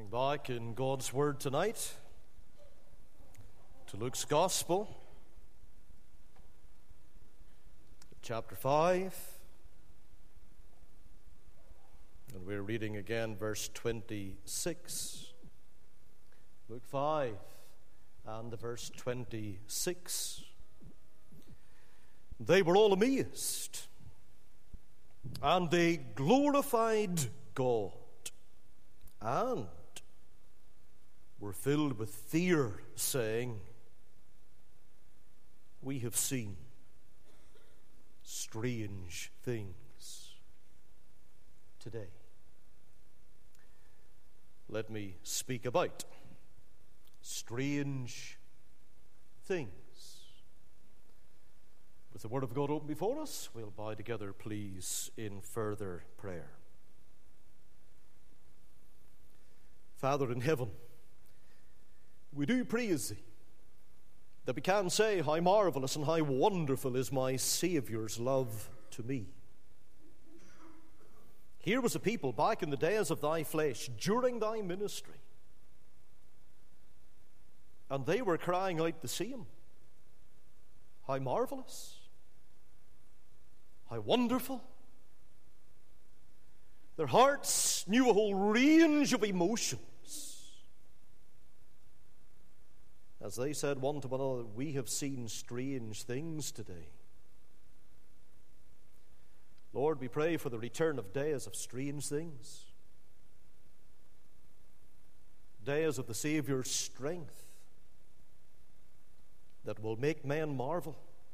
Looking back in God's Word tonight to Luke's Gospel, chapter 5, and we're reading again verse 26. Luke 5 and verse 26. They were all amazed, and they glorified God, and were filled with fear, saying, "We have seen strange things today." Let me speak about strange things. With the Word of God open before us, we'll bow together, please, in further prayer. Father in heaven, we do praise Thee, that we can say how marvelous and how wonderful is my Saviour's love to me. Here was a people back in the days of Thy flesh, during Thy ministry, and they were crying out the same. How marvelous, how wonderful. Their hearts knew a whole range of emotions as they said one to another, "We have seen strange things today." Lord, we pray for the return of days of strange things, days of the Saviour's strength that will make men marvel.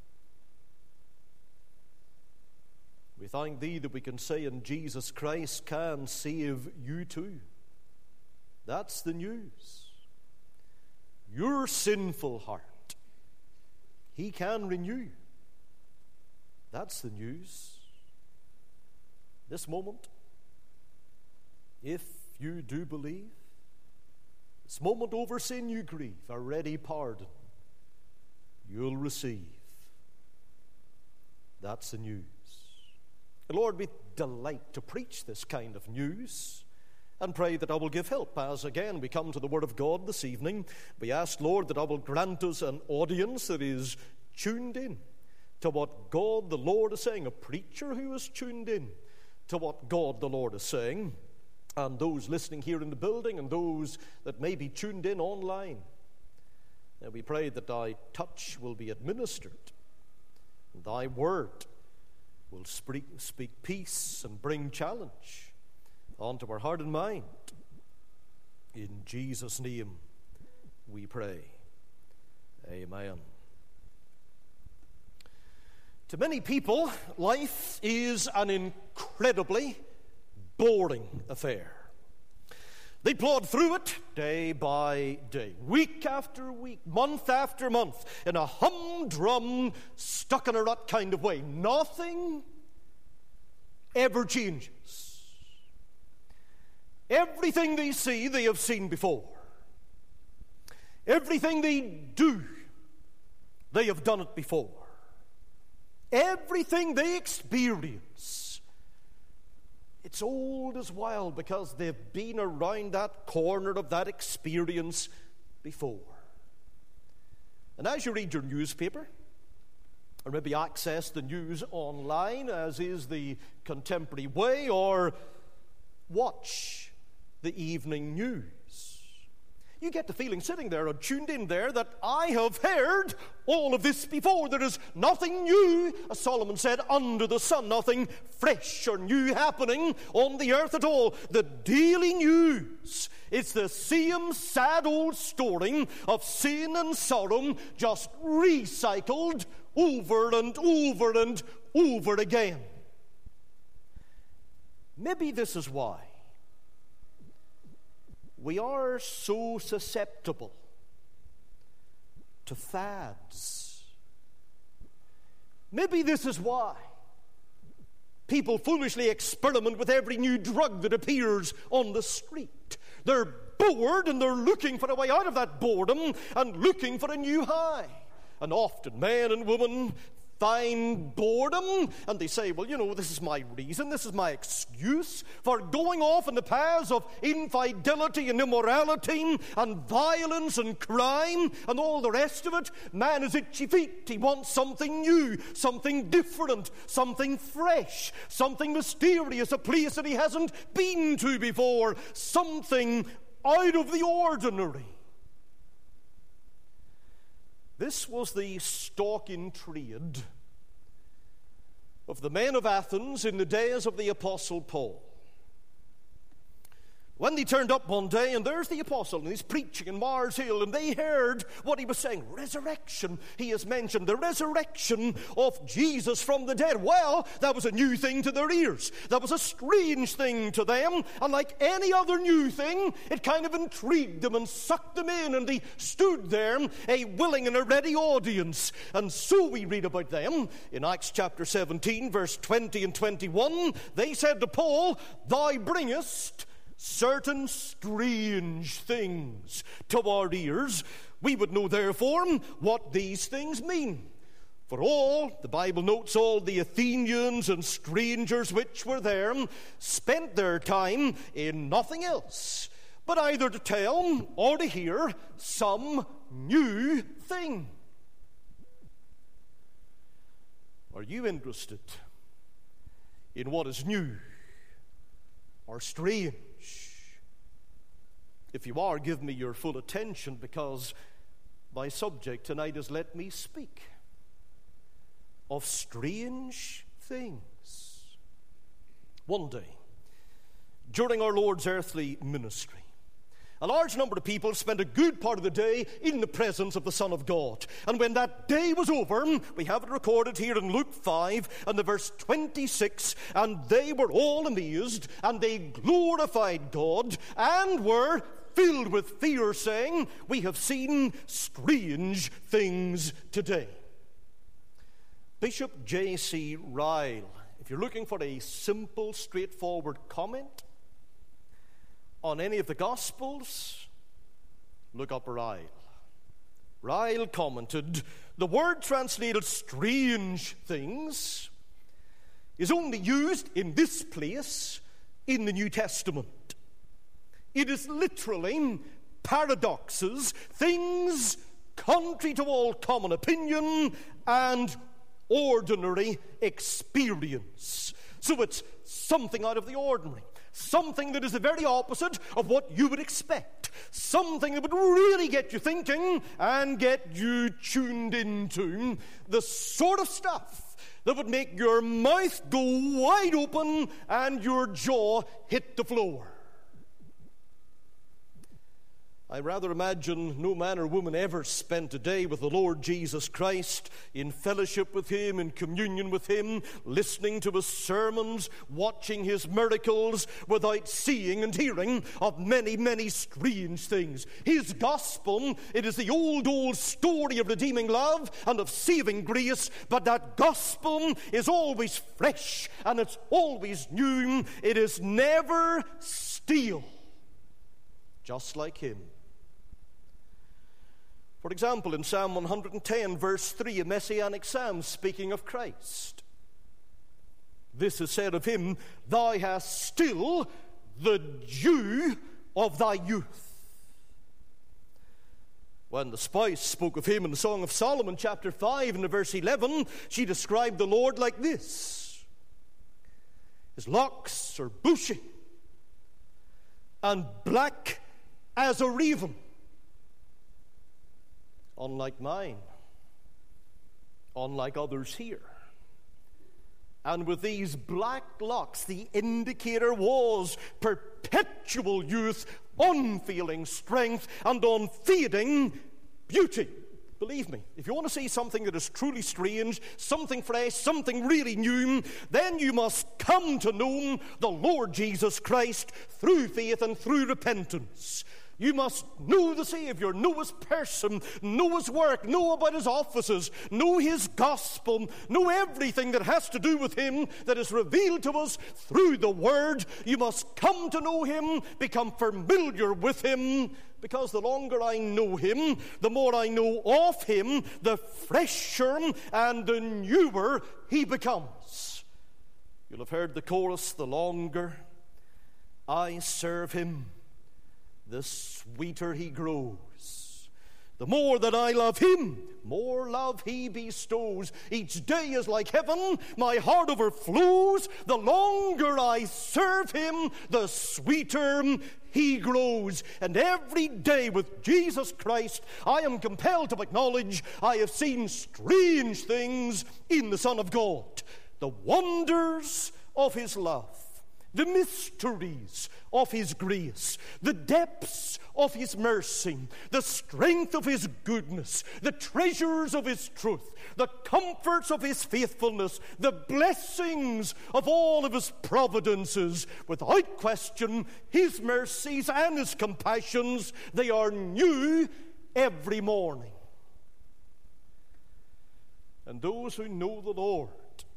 We thank Thee that we can say in Jesus Christ can save you too. That's the news. Your sinful heart, He can renew. That's the news. This moment, if you do believe, this moment over sin you grieve, a ready pardon you'll receive. That's the news. And Lord, we delight to preach this kind of news and pray that I will give help as again we come to the Word of God this evening. We ask, Lord, that I will grant us an audience that is tuned in to what God the Lord is saying, a preacher who is tuned in to what God the Lord is saying, and those listening here in the building and those that may be tuned in online. And we pray that Thy touch will be administered, and Thy Word will speak peace and bring challenge onto our heart and mind. In Jesus' name we pray. Amen. To many people, life is an incredibly boring affair. They plod through it day by day, week after week, month after month, in a humdrum, stuck-in-a-rut kind of way. Nothing ever changes. Everything they see, they have seen before. Everything they do, they have done it before. Everything they experience, it's old as wild because they've been around that corner of that experience before. And as you read your newspaper, or maybe access the news online, as is the contemporary way, or watch the evening news, you get the feeling sitting there or tuned in there that I have heard all of this before. There is nothing new, as Solomon said, under the sun, nothing fresh or new happening on the earth at all. The daily news, it's the same sad old story of sin and sorrow, just recycled over and over and over again. Maybe this is why we are so susceptible to fads. Maybe this is why people foolishly experiment with every new drug that appears on the street. They're bored and they're looking for a way out of that boredom and looking for a new high. And often men and women find boredom, and they say, well, this is my reason, this is my excuse for going off in the paths of infidelity and immorality and violence and crime and all the rest of it. Man is itchy feet. He wants something new, something different, something fresh, something mysterious, a place that he hasn't been to before, something out of the ordinary. This was the stock in trade of the men of Athens in the days of the Apostle Paul. When they turned up one day, and there's the apostle, and he's preaching in Mars Hill, and they heard what he was saying. Resurrection, he has mentioned, the resurrection of Jesus from the dead. Well, that was a new thing to their ears. That was a strange thing to them, and like any other new thing, it kind of intrigued them and sucked them in, and they stood there, a willing and a ready audience. And so we read about them in Acts chapter 17, verse 20 and 21. They said to Paul, "Thou bringest certain strange things to our ears. We would know, therefore, what these things mean. For all," the Bible notes, "all the Athenians and strangers which were there spent their time in nothing else, but either to tell or to hear some new thing." Are you interested in what is new or strange? If you are, give me your full attention, because my subject tonight is "Let me speak of strange things." One day, during our Lord's earthly ministry, a large number of people spent a good part of the day in the presence of the Son of God. And when that day was over, we have it recorded here in Luke 5 and the verse 26, "And they were all amazed, and they glorified God, and were filled with fear, saying, We have seen strange things today." Bishop J.C. Ryle, if you're looking for a simple, straightforward comment on any of the Gospels, look up Ryle. Ryle commented, "The word translated strange things is only used in this place in the New Testament. It is literally paradoxes, things contrary to all common opinion and ordinary experience." So it's something out of the ordinary, something that is the very opposite of what you would expect, something that would really get you thinking and get you tuned into the sort of stuff that would make your mouth go wide open and your jaw hit the floor. I rather imagine no man or woman ever spent a day with the Lord Jesus Christ, in fellowship with Him, in communion with Him, listening to His sermons, watching His miracles, without seeing and hearing of many, many strange things. His gospel, it is the old story of redeeming love and of saving grace, but that gospel is always fresh and it's always new. It is never stale, just like Him. For example, in Psalm 110, verse 3, a messianic psalm speaking of Christ, this is said of Him, "Thou hast still the dew of thy youth." When the spouse spoke of Him in the Song of Solomon, chapter 5, and verse 11, she described the Lord like this: "His locks are bushy and black as a raven." Unlike mine, unlike others here. And with these black locks, the indicator was perpetual youth, unfailing strength, and unfading beauty. Believe me, if you want to see something that is truly strange, something fresh, something really new, then you must come to know the Lord Jesus Christ through faith and through repentance. You must know the Savior, know His person, know His work, know about His offices, know His gospel, know everything that has to do with Him that is revealed to us through the Word. You must come to know Him, become familiar with Him, because the longer I know Him, the more I know of Him, the fresher and the newer He becomes. You'll have heard the chorus, the longer I serve Him, the sweeter He grows. The more that I love Him, more love He bestows. Each day is like heaven, my heart overflows. The longer I serve Him, the sweeter He grows. And every day with Jesus Christ, I am compelled to acknowledge I have seen strange things in the Son of God. The wonders of His love, the mysteries of His grace, the depths of His mercy, the strength of His goodness, the treasures of His truth, the comforts of His faithfulness, the blessings of all of His providences. Without question, His mercies and His compassions, they are new every morning. And those who know the Lord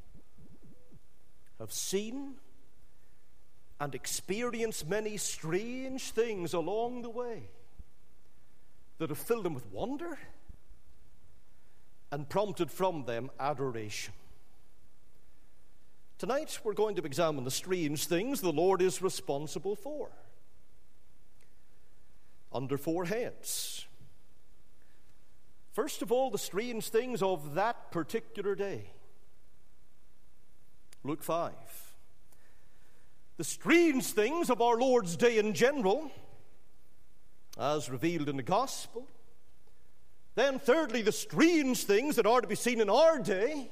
have seen and experienced many strange things along the way that have filled them with wonder and prompted from them adoration. Tonight we're going to examine the strange things the Lord is responsible for, under 4 heads. First of all, the strange things of that particular day. Luke 5. The strange things of our Lord's day in general, as revealed in the gospel. Then thirdly, the strange things that are to be seen in our day.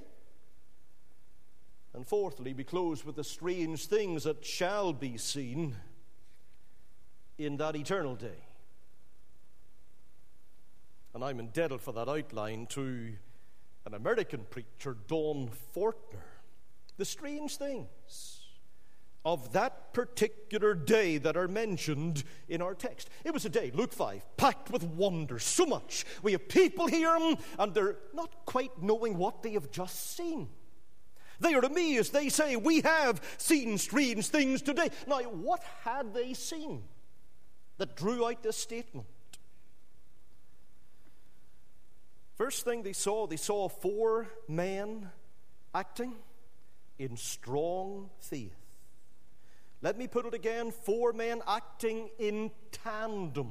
And fourthly, we close with the strange things that shall be seen in that eternal day. And I'm indebted for that outline to an American preacher, Don Fortner. The strange things of that particular day that are mentioned in our text. It was a day, Luke 5, packed with wonder, so much. We have people here, and they're not quite knowing what they have just seen. They are amazed. They say, we have seen strange things today. Now, what had they seen that drew out this statement? First thing they saw 4 men acting in strong faith. Let me put it again, 4 men acting in tandem,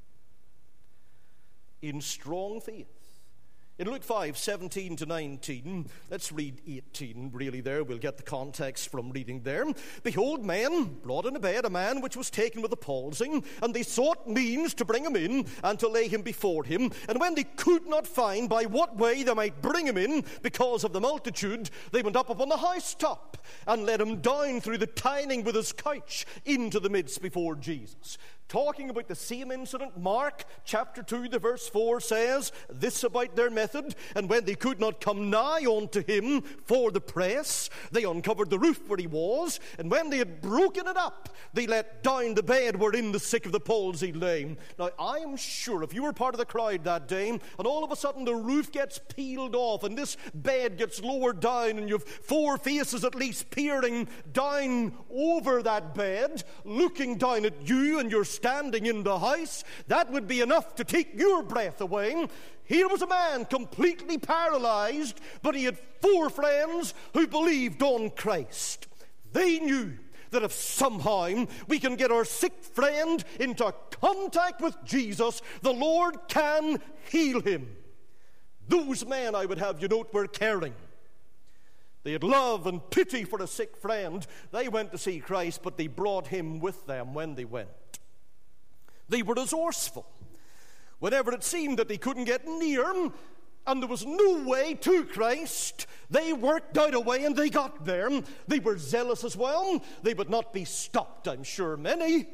in strong faith. In Luke 5, 17 to 19, let's read 18 really there. We'll get the context from reading there. Behold, men brought in a bed a man which was taken with a palsy, and they sought means to bring him in and to lay him before him. And when they could not find by what way they might bring him in because of the multitude, they went up upon the housetop and let him down through the tining with his couch into the midst before Jesus. Talking about the same incident, Mark chapter 2, the verse 4 says this about their method. And when they could not come nigh unto him for the press, they uncovered the roof where he was. And when they had broken it up, they let down the bed wherein the sick of the palsy lay. Now, I am sure if you were part of the crowd that day, and all of a sudden the roof gets peeled off, and this bed gets lowered down, and you've 4 faces at least peering down over that bed, looking down at you, and you're standing in the house, that would be enough to take your breath away. Here was a man completely paralyzed, but he had 4 friends who believed on Christ. They knew that if somehow we can get our sick friend into contact with Jesus, the Lord can heal him. Those men, I would have you note, were caring. They had love and pity for a sick friend. They went to see Christ, but they brought him with them when they went. They were resourceful. Whenever it seemed that they couldn't get near him and there was no way to Christ, they worked out a way and they got there. They were zealous as well. They would not be stopped, I'm sure. Many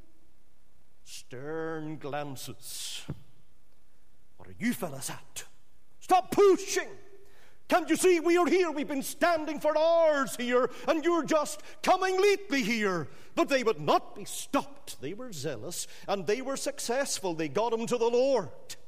stern glances. What are you fellas at? Stop pushing. Can't you see we are here? We've been standing for hours here, and you're just coming lately here. But they would not be stopped. They were zealous, and they were successful. They got him to the Lord.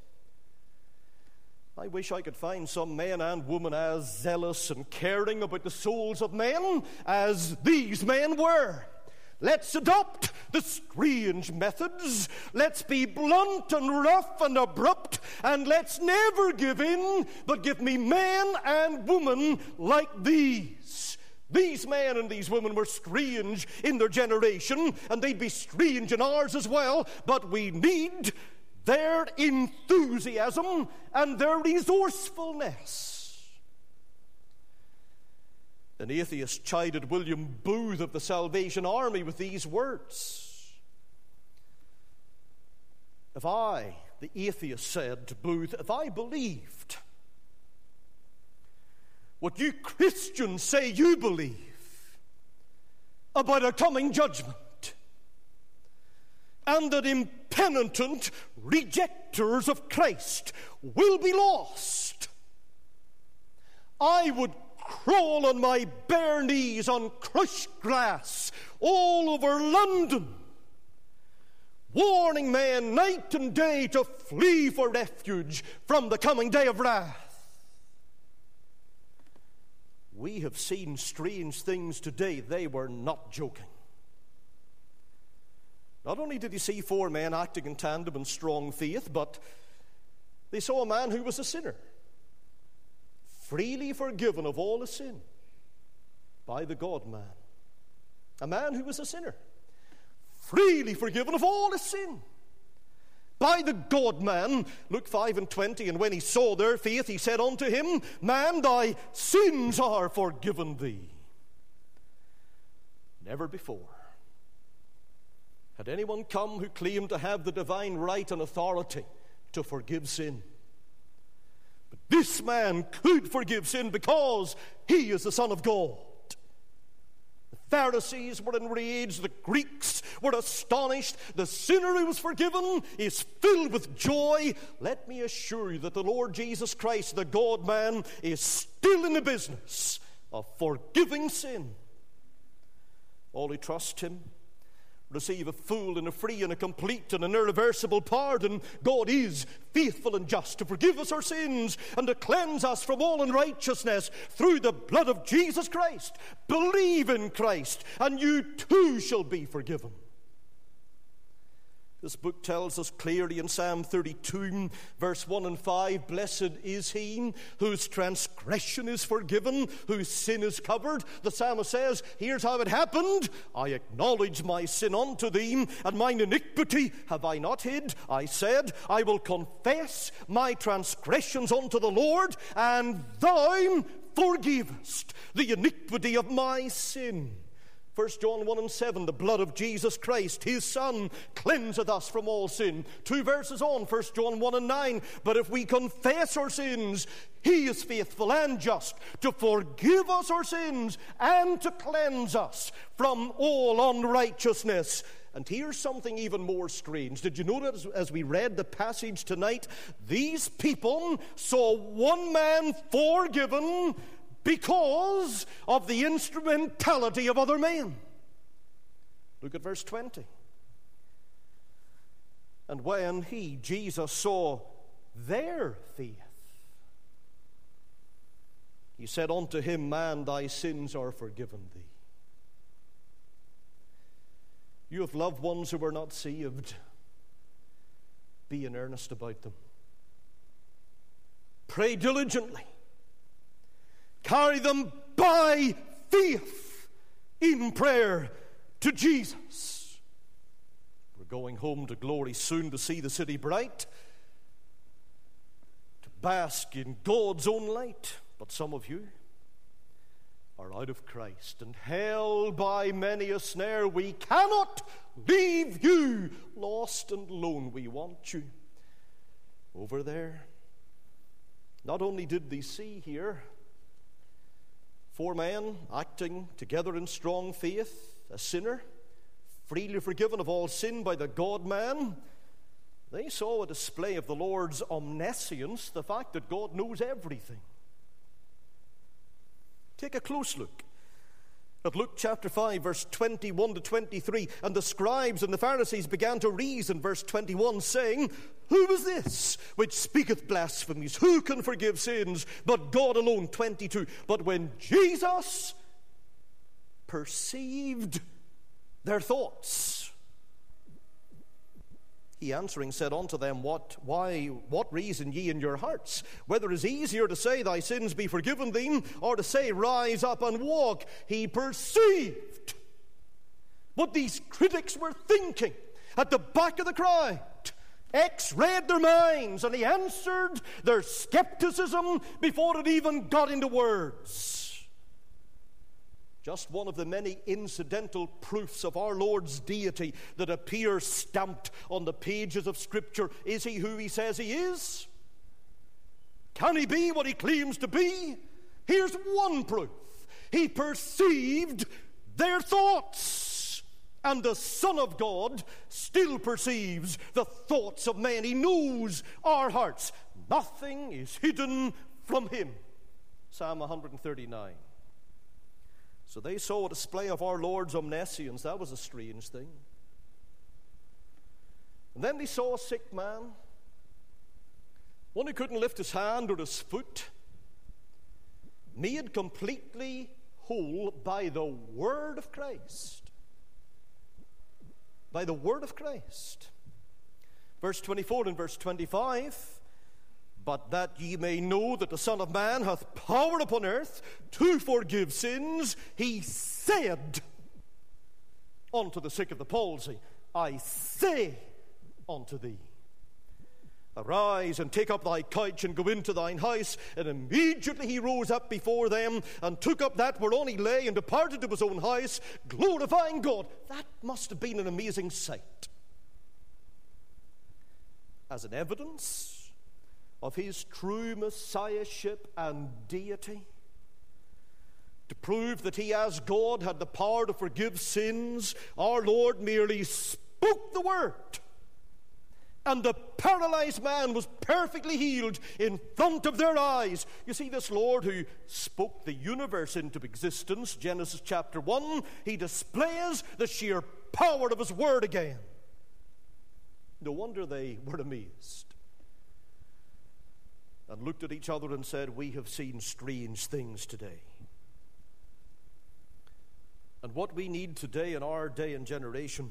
I wish I could find some men and women as zealous and caring about the souls of men as these men were. Let's adopt the strange methods. Let's be blunt and rough and abrupt, and let's never give in, but give me men and women like these. These men and these women were strange in their generation, and they'd be strange in ours as well, but we need their enthusiasm and their resourcefulness. An atheist chided William Booth of the Salvation Army with these words. If I, the atheist, said to Booth, if I believed what you Christians say you believe about a coming judgment, and that impenitent rejectors of Christ will be lost, I would crawl on my bare knees on crushed grass all over London, warning men night and day to flee for refuge from the coming day of wrath. We have seen strange things today. They were not joking. Not only did he see 4 men acting in tandem in strong faith, but they saw a man who was a sinner, freely forgiven of all his sin by the God-man. A man who was a sinner, freely forgiven of all his sin by the God-man. Luke 5:20, and when he saw their faith, he said unto him, Man, thy sins are forgiven thee. Never before had anyone come who claimed to have the divine right and authority to forgive sin. But this man could forgive sin because he is the Son of God. The Pharisees were enraged. The Greeks were astonished. The sinner who was forgiven is filled with joy. Let me assure you that the Lord Jesus Christ, the God-man, is still in the business of forgiving sin. All who trust him receive a full and a free and a complete and an irreversible pardon. God is faithful and just to forgive us our sins and to cleanse us from all unrighteousness through the blood of Jesus Christ. Believe in Christ, and you too shall be forgiven. This book tells us clearly in Psalm 32, verse 1 and 5, Blessed is he whose transgression is forgiven, whose sin is covered. The psalmist says, here's how it happened. I acknowledge my sin unto thee, and mine iniquity have I not hid. I said, I will confess my transgressions unto the Lord, and thou forgivest the iniquity of my sin. 1 John 1 and 7, the blood of Jesus Christ, his Son, cleanseth us from all sin. 2 verses on, 1 John 1 and 9, but if we confess our sins, he is faithful and just to forgive us our sins and to cleanse us from all unrighteousness. And here's something even more strange. Did you notice as we read the passage tonight, these people saw one man forgiven because of the instrumentality of other men. Look at verse 20. And when he, Jesus, saw their faith, he said unto him, Man, thy sins are forgiven thee. You have loved ones who were not saved. Be in earnest about them. Pray diligently. Carry them by faith in prayer to Jesus. We're going home to glory soon to see the city bright, to bask in God's own light. But some of you are out of Christ and held by many a snare. We cannot leave you lost and lone. We want you over there. Not only did they see here 4 men acting together in strong faith, a sinner, freely forgiven of all sin by the God-man, they saw a display of the Lord's omniscience, the fact that God knows everything. Take a close look at Luke chapter 5, verse 21 to 23. And the scribes and the Pharisees began to reason, verse 21, saying, Who is this which speaketh blasphemies? Who can forgive sins but God alone? 22. But when Jesus perceived their thoughts, he answering said unto them, What reason ye in your hearts? Whether it is easier to say, Thy sins be forgiven thee, or to say, Rise up and walk. He perceived what these critics were thinking at the back of the crowd. X-rayed their minds, and he answered their skepticism before it even got into words. Just one of the many incidental proofs of our Lord's deity that appear stamped on the pages of Scripture. Is he who he says he is? Can he be what he claims to be? Here's one proof. He perceived their thoughts. And the Son of God still perceives the thoughts of men. He knows our hearts. Nothing is hidden from him. Psalm 139. So they saw a display of our Lord's omniscience. That was a strange thing. And then they saw a sick man, one who couldn't lift his hand or his foot, made completely whole by the word of Christ. By the word of Christ. Verse 24 and verse 25. But that ye may know that the Son of Man hath power upon earth to forgive sins, he said unto the sick of the palsy, I say unto thee, Arise and take up thy couch and go into thine house. And immediately he rose up before them and took up that whereon he lay and departed to his own house, glorifying God. That must have been an amazing sight. As an evidence of his true messiahship and deity, to prove that he as God had the power to forgive sins, our Lord merely spoke the word, and the paralyzed man was perfectly healed in front of their eyes. You see, this Lord who spoke the universe into existence, Genesis chapter 1, he displays the sheer power of his word again. No wonder they were amazed and looked at each other and said, We have seen strange things today. And what we need today in our day and generation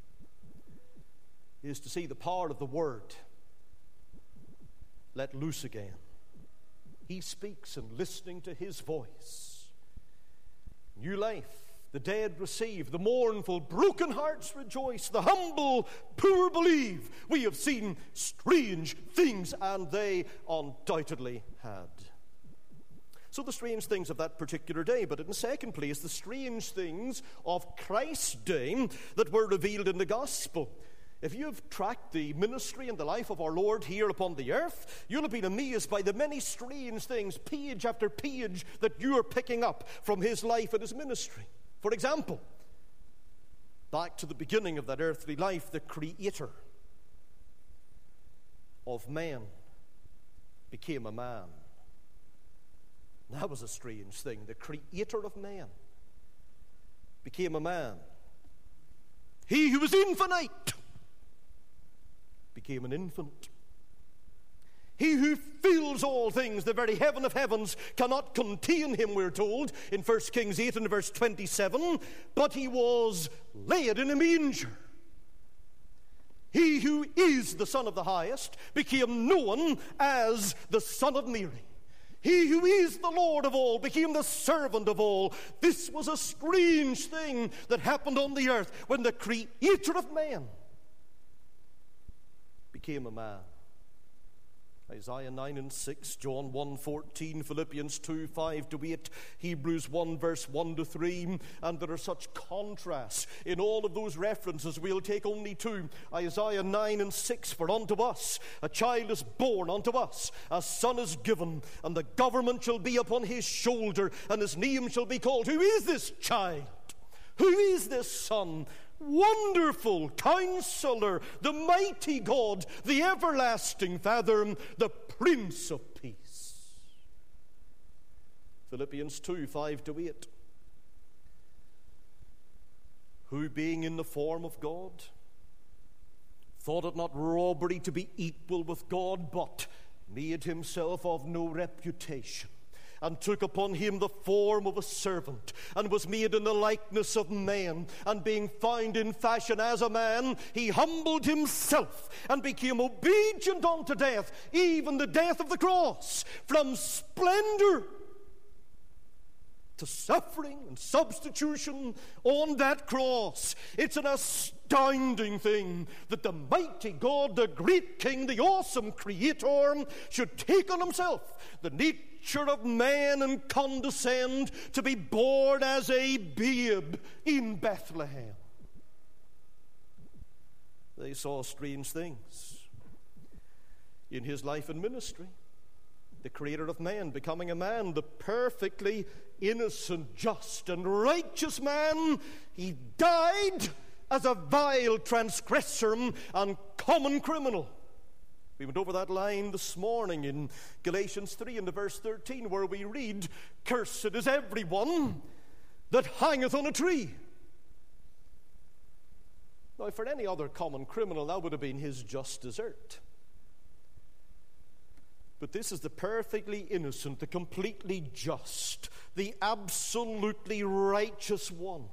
is to see the power of the Word let loose again. He speaks, and listening to His voice, new life. The dead receive, the mournful, broken hearts rejoice, the humble, poor believe. We have seen strange things, and they undoubtedly had. So the strange things of that particular day, but in the second place, the strange things of Christ's day that were revealed in the gospel. If you have tracked the ministry and the life of our Lord here upon the earth, you'll have been amazed by the many strange things, page after page, that you are picking up from his life and his ministry. For example, back to the beginning of that earthly life, the creator of man became a man. That was a strange thing. The creator of man became a man. He who was infinite became an infant. He who fills all things, the very heaven of heavens, cannot contain him, we're told, in 1 Kings 8 and verse 27, but he was laid in a manger. He who is the Son of the Highest became known as the Son of Mary. He who is the Lord of all became the servant of all. This was a strange thing that happened on the earth when the creator of man became a man. Isaiah 9 and 6, John 1:14, Philippians 2:5-8, Hebrews 1 verse 1-3, and there are such contrasts in all of those references. We'll take only two. Isaiah 9 and 6, for unto us a child is born, unto us a son is given, and the government shall be upon his shoulder, and his name shall be called. Who is this child? Who is this son? Wonderful Counselor, the mighty God, the everlasting Father, the Prince of Peace. Philippians 2, 5-8. Who, being in the form of God, thought it not robbery to be equal with God, but made himself of no reputation, and took upon him the form of a servant, and was made in the likeness of men. And being found in fashion as a man, he humbled himself, and became obedient unto death, even the death of the cross. From splendor to suffering and substitution on that cross. It's an astounding thing that the mighty God, the great King, the awesome Creator, should take on himself the nature of man and condescend to be born as a babe in Bethlehem. They saw strange things in his life and ministry. The creator of man becoming a man, the perfectly innocent, just, and righteous man. He died as a vile transgressor and common criminal. We went over that line this morning in Galatians 3 and verse 13, where we read, "Cursed is everyone that hangeth on a tree." Now, for any other common criminal, that would have been his just desert. But this is the perfectly innocent, the completely just, the absolutely righteous one,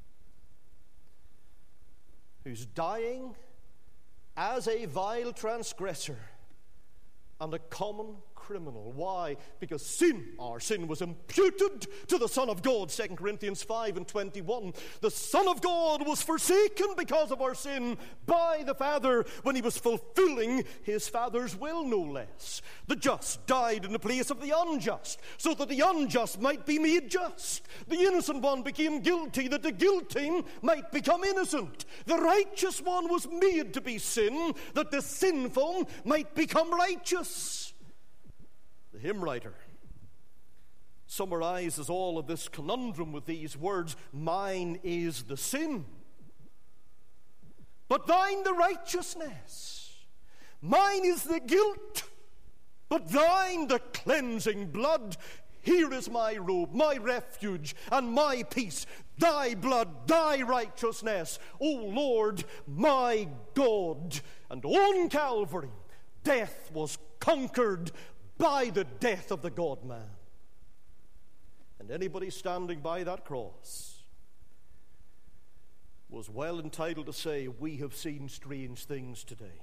who's dying as a vile transgressor and a common criminal. Why? Because our sin was imputed to the Son of God. 2 Corinthians 5:21. The Son of God was forsaken because of our sin by the Father when he was fulfilling his Father's will, no less. The just died in the place of the unjust, so that the unjust might be made just. The innocent one became guilty, that the guilty might become innocent. The righteous one was made to be sin, that the sinful might become righteous. The hymn writer summarizes all of this conundrum with these words: "Mine is the sin, but thine the righteousness. Mine is the guilt, but thine the cleansing blood. Here is my robe, my refuge, and my peace. Thy blood, thy righteousness, O Lord, my God." And on Calvary, death was conquered by the death of the God-man. And anybody standing by that cross was well entitled to say, "We have seen strange things today."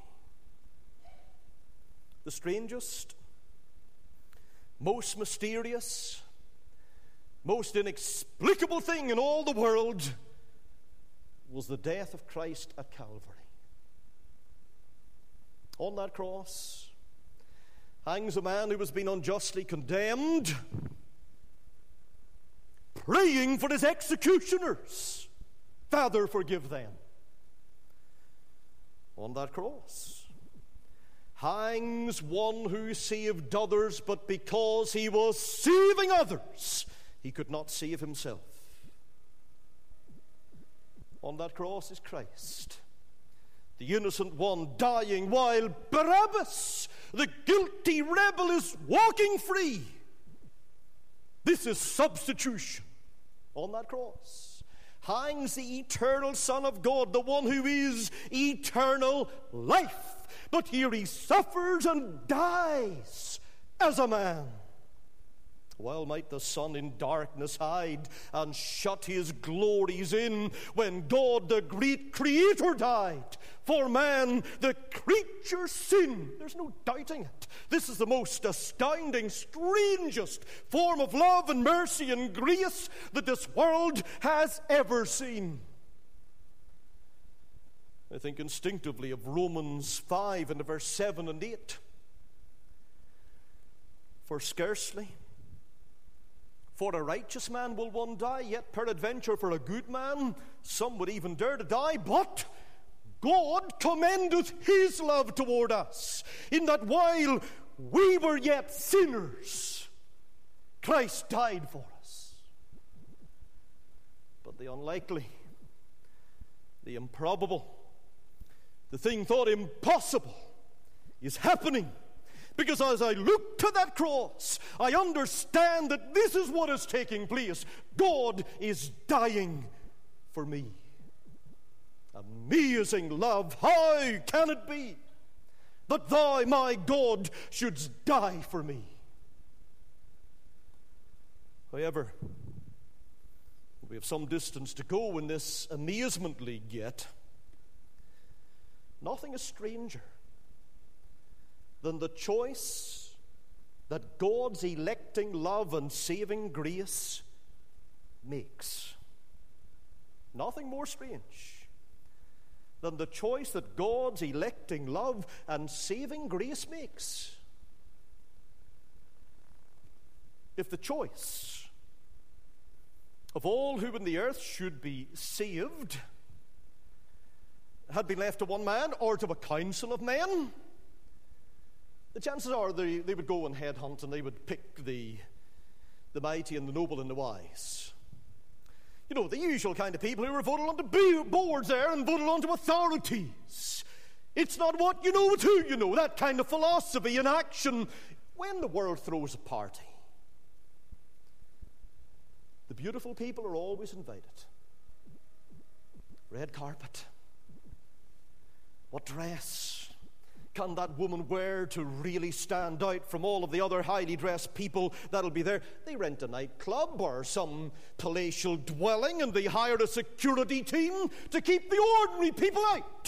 The strangest, most mysterious, most inexplicable thing in all the world was the death of Christ at Calvary. On that cross hangs a man who has been unjustly condemned, praying for his executioners, "Father, forgive them." On that cross hangs one who saved others, but because he was saving others, he could not save himself. On that cross is Christ, the innocent one, dying while Barabbas, the guilty rebel, is walking free. This is substitution. On that cross hangs the eternal Son of God, the one who is eternal life. But here he suffers and dies as a man. Well might the sun in darkness hide and shut his glories in, when God, the great Creator, died for man, the creature's sin. There's no doubting it. This is the most astounding, strangest form of love and mercy and grace that this world has ever seen. I think instinctively of Romans 5 and verse 7 and 8. "For scarcely for a righteous man will one die, yet peradventure for a good man some would even dare to die. But God commendeth his love toward us, in that while we were yet sinners, Christ died for us." But the unlikely, the improbable, the thing thought impossible is happening. Because as I look to that cross, I understand that this is what is taking place. God is dying for me. Amazing love, how can it be that thou, my God, shouldst die for me? However, we have some distance to go in this amazement league yet. Nothing is stranger than the choice that God's electing love and saving grace makes. Nothing more strange than the choice that God's electing love and saving grace makes. If the choice of all who in the earth should be saved had been left to one man or to a council of men, the chances are they would go and headhunt, and they would pick the mighty and the noble and the wise. You know, the usual kind of people who are voted onto boards there and voted onto authorities. It's not what you know, it's who you know. That kind of philosophy in action when the world throws a party. The beautiful people are always invited. Red carpet. What dress can that woman wear to really stand out from all of the other highly dressed people that'll be there? They rent a nightclub or some palatial dwelling, and they hire a security team to keep the ordinary people out.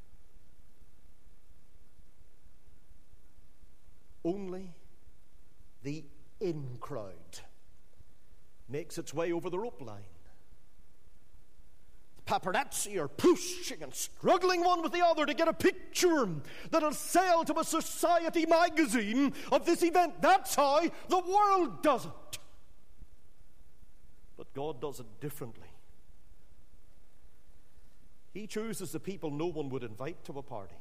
Only the in crowd makes its way over the rope line. Paparazzi are pushing and struggling one with the other to get a picture that'll sell to a society magazine of this event. That's how the world does it. But God does it differently. He chooses the people no one would invite to a party.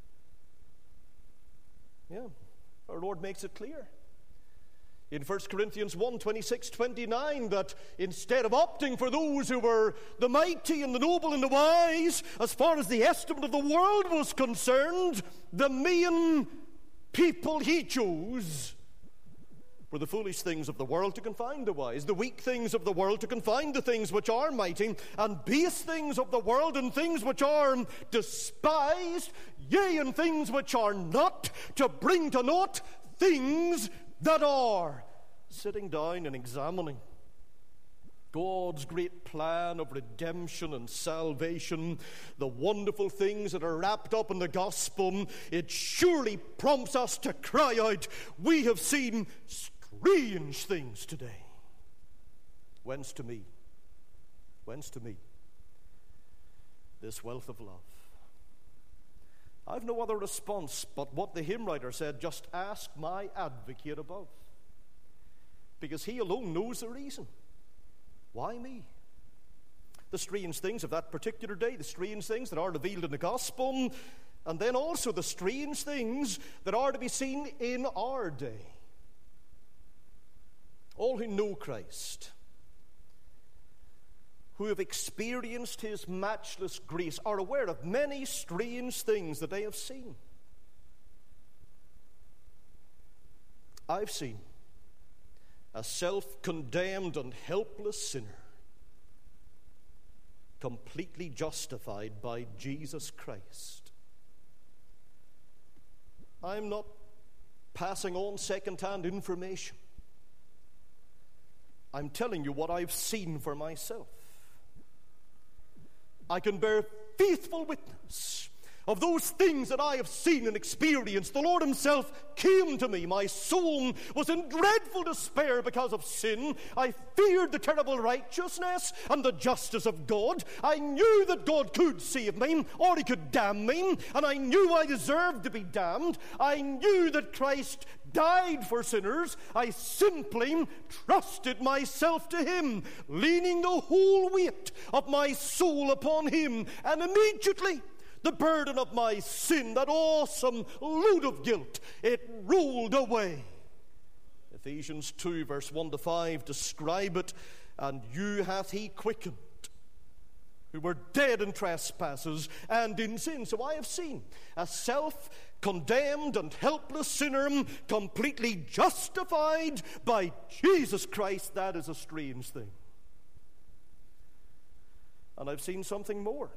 Yeah, our Lord makes it clear in 1 Corinthians 1, 26, 29, that instead of opting for those who were the mighty and the noble and the wise, as far as the estimate of the world was concerned, the main people he chose were the foolish things of the world to confound the wise, the weak things of the world to confound the things which are mighty, and base things of the world and things which are despised, yea, and things which are not, to bring to naught things that are. Sitting down and examining God's great plan of redemption and salvation, the wonderful things that are wrapped up in the gospel, it surely prompts us to cry out, we have seen strange things today. Whence to me this wealth of love? I've no other response but what the hymn writer said, just ask my advocate above. Because he alone knows the reason. Why me? The strange things of that particular day, the strange things that are revealed in the gospel, and then also the strange things that are to be seen in our day. All who know Christ, who have experienced his matchless grace, are aware of many strange things that they have seen. I've seen a self-condemned and helpless sinner completely justified by Jesus Christ. I'm not passing on second-hand information. I'm telling you what I've seen for myself. I can bear faithful witness of those things that I have seen and experienced. The Lord himself came to me. My soul was in dreadful despair because of sin. I feared the terrible righteousness and the justice of God. I knew that God could save me, or he could damn me, and I knew I deserved to be damned. I knew that Christ died for sinners. I simply trusted myself to him, leaning the whole weight of my soul upon him, and immediately the burden of my sin, that awesome load of guilt, it rolled away. Ephesians 2 verse 1 to 5 describe it. And you hath he quickened, who were dead in trespasses and in sin. So I have seen a self-condemned and helpless sinner completely justified by Jesus Christ. That is a strange thing. And I've seen something more.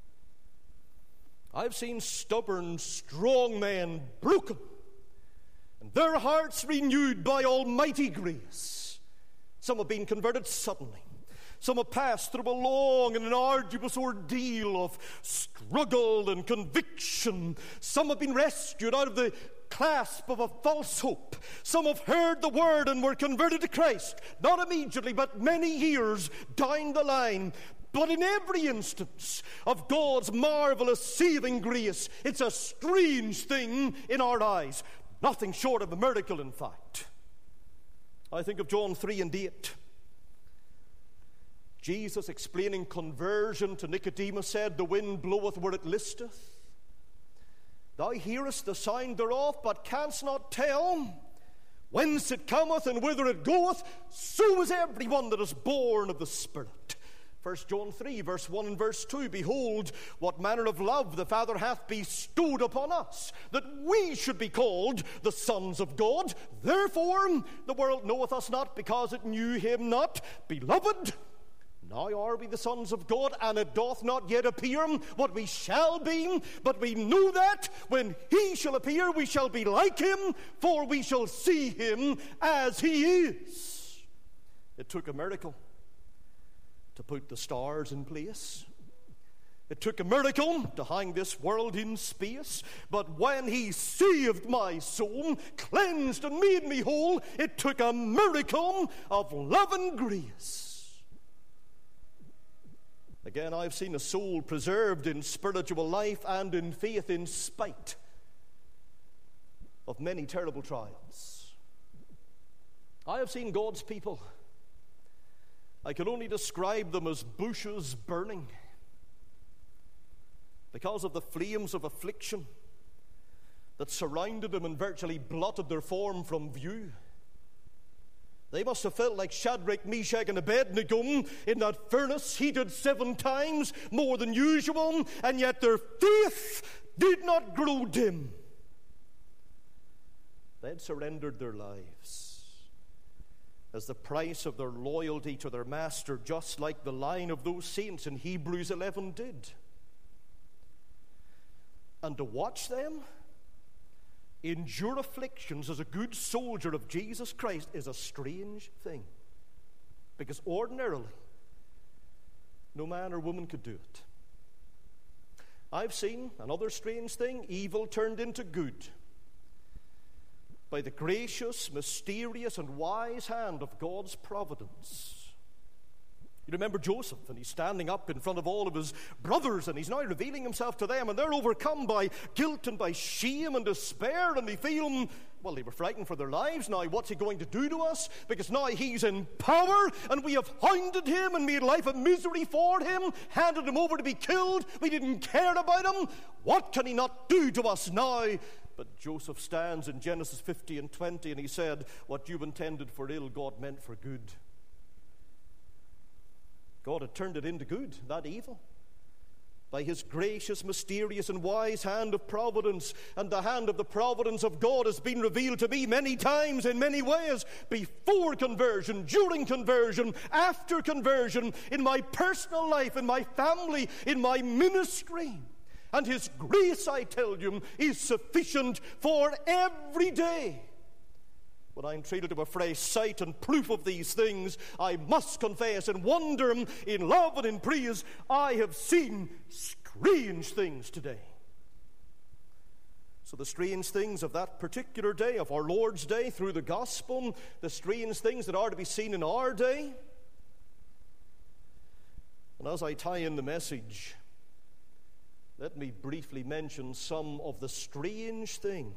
I've seen stubborn, strong men broken, and their hearts renewed by almighty grace. Some have been converted suddenly. Some have passed through a long and an arduous ordeal of struggle and conviction. Some have been rescued out of the clasp of a false hope. Some have heard the word and were converted to Christ, not immediately, but many years down the line. But in every instance of God's marvelous saving grace, it's a strange thing in our eyes. Nothing short of a miracle, in fact. I think of John 3 and 8. Jesus, explaining conversion to Nicodemus, said, "The wind bloweth where it listeth. Thou hearest the sound thereof, but canst not tell whence it cometh and whither it goeth. So is every one that is born of the Spirit." 1 John 3, verse 1 and verse 2, "Behold, what manner of love the Father hath bestowed upon us, that we should be called the sons of God. Therefore the world knoweth us not, because it knew him not. Beloved, now are we the sons of God, and it doth not yet appear what we shall be. But we know that when he shall appear, we shall be like him, for we shall see him as he is." It took a miracle to put the stars in place. It took a miracle to hang this world in space. But when he saved my soul, cleansed and made me whole, it took a miracle of love and grace. Again, I've seen a soul preserved in spiritual life and in faith in spite of many terrible trials. I have seen God's people, I can only describe them as bushes burning because of the flames of affliction that surrounded them and virtually blotted their form from view. They must have felt like Shadrach, Meshach, and Abednego in that furnace, heated 7 times more than usual, and yet their faith did not grow dim. They had surrendered their lives as the price of their loyalty to their master, just like the line of those saints in Hebrews 11 did. And to watch them endure afflictions as a good soldier of Jesus Christ is a strange thing, because ordinarily no man or woman could do it. I've seen another strange thing: evil turned into good by the gracious, mysterious, and wise hand of God's providence. You remember Joseph, and he's standing up in front of all of his brothers, and he's now revealing himself to them, and they're overcome by guilt and by shame and despair, and they feel, well, they were frightened for their lives. Now, what's he going to do to us? Because now he's in power, and we have hounded him and made life a misery for him, handed him over to be killed. We didn't care about him. What can he not do to us now? But Joseph stands in Genesis 50 and 20, and he said, "What you intended for ill, God meant for good." God had turned it into good, that evil, by his gracious, mysterious, and wise hand of providence. And the hand of the providence of God has been revealed to me many times in many ways, before conversion, during conversion, after conversion, in my personal life, in my family, in my ministry. And his grace, I tell you, is sufficient for every day. When I'm treated to a fresh sight and proof of these things, I must confess and wonder, in love and in praise, I have seen strange things today. So the strange things of that particular day, of our Lord's day, through the gospel, the strange things that are to be seen in our day. And as I tie in the message, let me briefly mention some of the strange things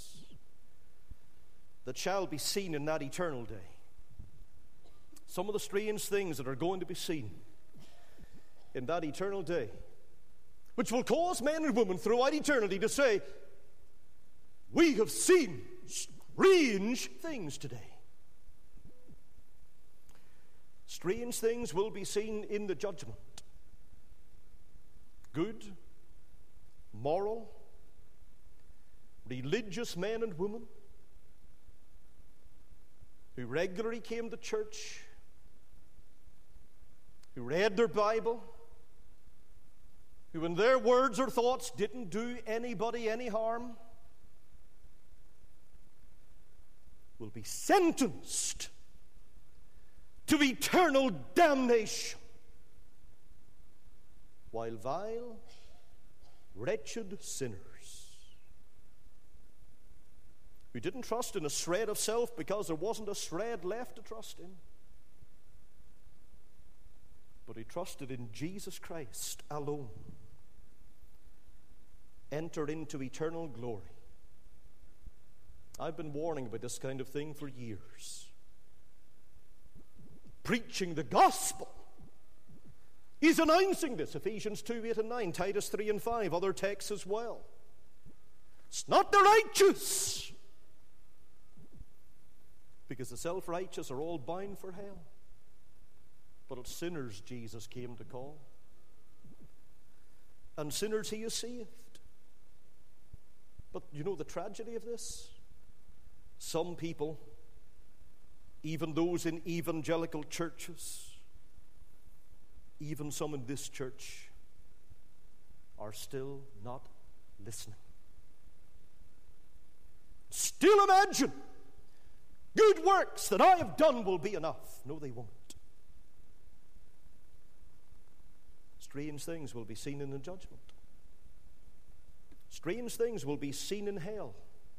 that shall be seen in that eternal day. Some of the strange things that are going to be seen in that eternal day, which will cause men and women throughout eternity to say, "We have seen strange things today." Strange things will be seen in the judgment. good, moral, religious men and women who regularly came to church, who read their Bible, who in their words or thoughts didn't do anybody any harm, will be sentenced to eternal damnation, while vile, wretched sinners who didn't trust in a shred of self because there wasn't a shred left to trust in, but who trusted in Jesus Christ alone, enter into eternal glory. I've been warning about this kind of thing for years. Preaching the gospel. He's announcing this. Ephesians 2, 8 and 9, Titus 3 and 5, other texts as well. It's not the righteous, because the self-righteous are all bound for hell. But it's sinners Jesus came to call. And sinners he has saved. But you know the tragedy of this? Some people, even those in evangelical churches, even some in this church, are still not listening. Still imagine good works that I have done will be enough. No, they won't. Strange things will be seen in the judgment. Strange things will be seen in hell.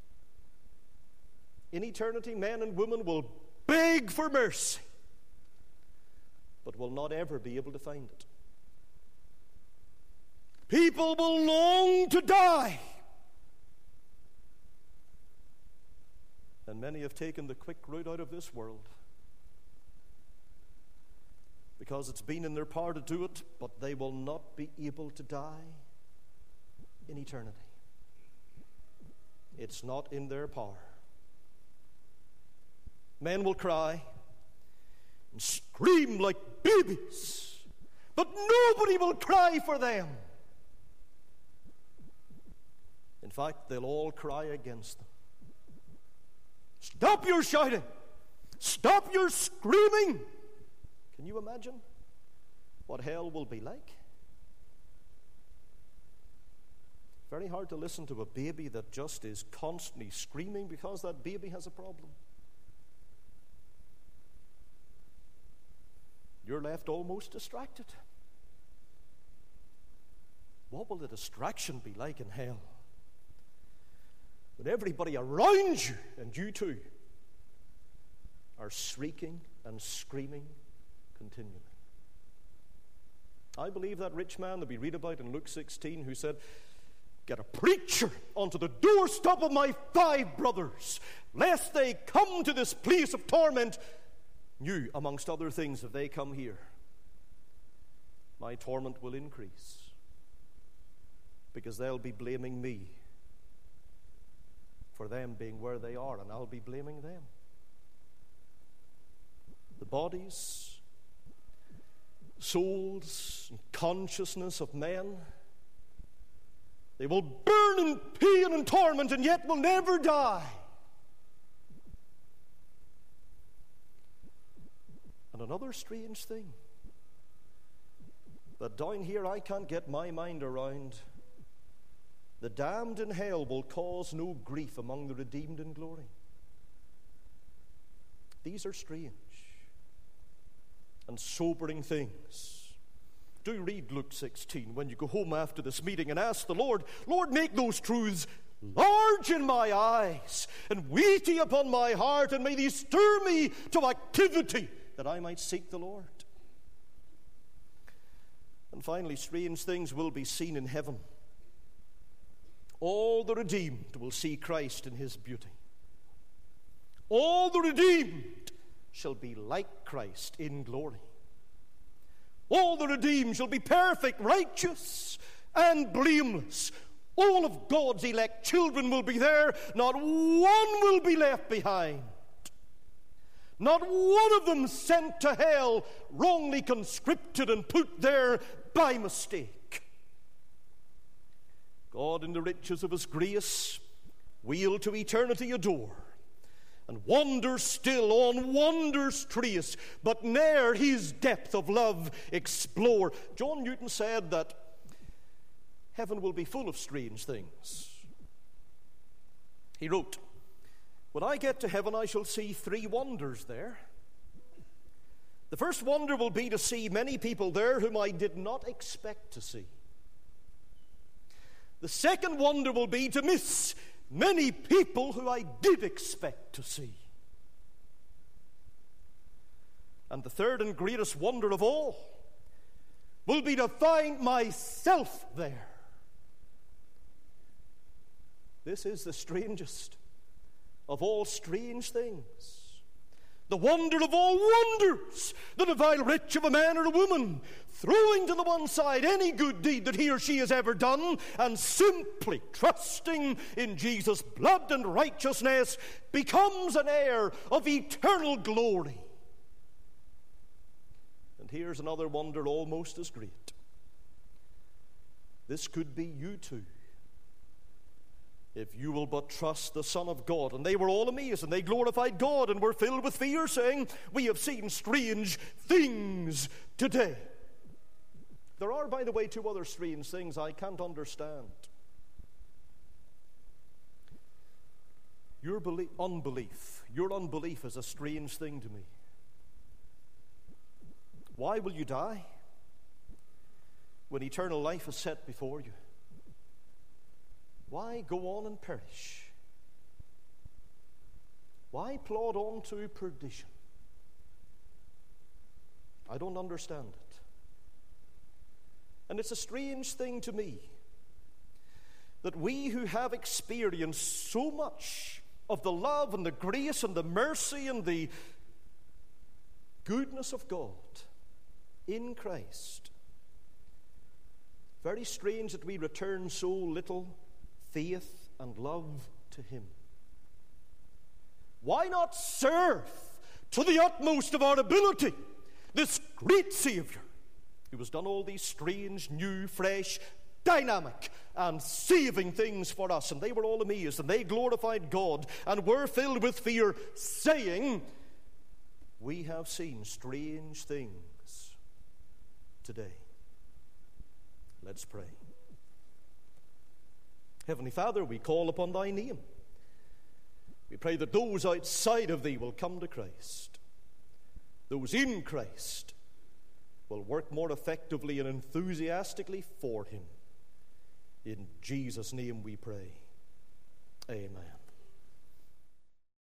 In eternity, men and women will beg for mercy, but will not ever be able to find it. People will long to die, and many have taken the quick route out of this world because it's been in their power to do it, but they will not be able to die in eternity. It's not in their power. Men will cry and scream like babies, but nobody will cry for them. In fact, they'll all cry against them. Stop your shouting! Stop your screaming! Can you imagine what hell will be like? Very hard to listen to a baby that just is constantly screaming because that baby has a problem. You're left almost distracted. What will the distraction be like in hell? When everybody around you, and you too, are shrieking and screaming continually. I believe that rich man that we read about in Luke 16 who said, "Get a preacher onto the doorstep of my 5 brothers, lest they come to this place of torment. You, amongst other things, if they come here, my torment will increase, because they'll be blaming me for them being where they are, and I'll be blaming them." The bodies, souls, and consciousness of men, they will burn in pain and torment, and yet will never die. And another strange thing that down here I can't get my mind around: the damned in hell will cause no grief among the redeemed in glory. These are strange and sobering things. Do read Luke 16 when you go home after this meeting and ask the Lord, "Lord, make those truths large in my eyes and weighty upon my heart, and may these stir me to activity that I might seek the Lord." And finally, strange things will be seen in heaven. All the redeemed will see Christ in his beauty. All the redeemed shall be like Christ in glory. All the redeemed shall be perfect, righteous, and blameless. All of God's elect children will be there. Not one will be left behind. Not one of them sent to hell, wrongly conscripted and put there by mistake. God in the riches of his grace will to eternity adore, and wonders still on wonders trace, but ne'er his depth of love explore. John Newton said that heaven will be full of strange things. He wrote, "When I get to heaven, I shall see 3 wonders there. The first wonder will be to see many people there whom I did not expect to see. The second wonder will be to miss many people who I did expect to see. And the third and greatest wonder of all will be to find myself there." This is the strangest of all strange things. The wonder of all wonders, that a vile wretch of a man or a woman, throwing to the one side any good deed that he or she has ever done, and simply trusting in Jesus' blood and righteousness, becomes an heir of eternal glory. And here's another wonder almost as great. This could be you too, if you will but trust the Son of God. And they were all amazed, and they glorified God, and were filled with fear, saying, "We have seen strange things today." There are, by the way, 2 other strange things I can't understand. Your unbelief is a strange thing to me. Why will you die when eternal life is set before you? Why go on and perish? Why plod on to perdition? I don't understand it. And it's a strange thing to me that we who have experienced so much of the love and the grace and the mercy and the goodness of God in Christ, very strange that we return so little faith and love to him. Why not serve to the utmost of our ability this great Savior who has done all these strange, new, fresh, dynamic, and saving things for us? And they were all amazed, and they glorified God, and were filled with fear, saying, "We have seen strange things today." Let's pray. Heavenly Father, we call upon thy name. We pray that those outside of thee will come to Christ. Those in Christ will work more effectively and enthusiastically for him. In Jesus' name we pray. Amen.